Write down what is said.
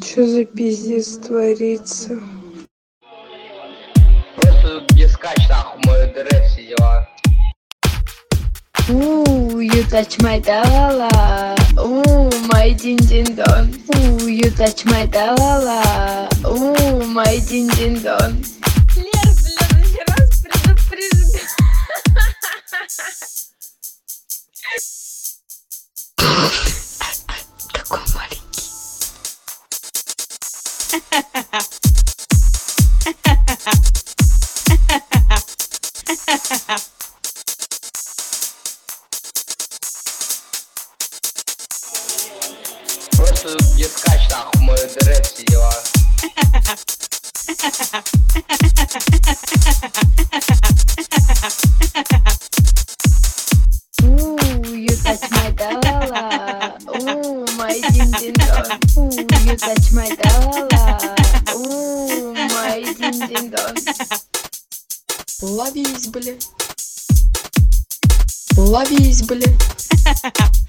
Что за пиздец творится? Просто тут где скач, нахуй, мой ДР, все дела. You touch my dalala. My din din don. You touch my dalala. My din din don. Лер, блин, раз предупреждаю. Какой маленький. Просто тут где скач, нахуй, мой ДР, все дела. You touch my dalala. My din din don. You touch my dalala. My din din don. Ловись, блядь. Ловись, блядь.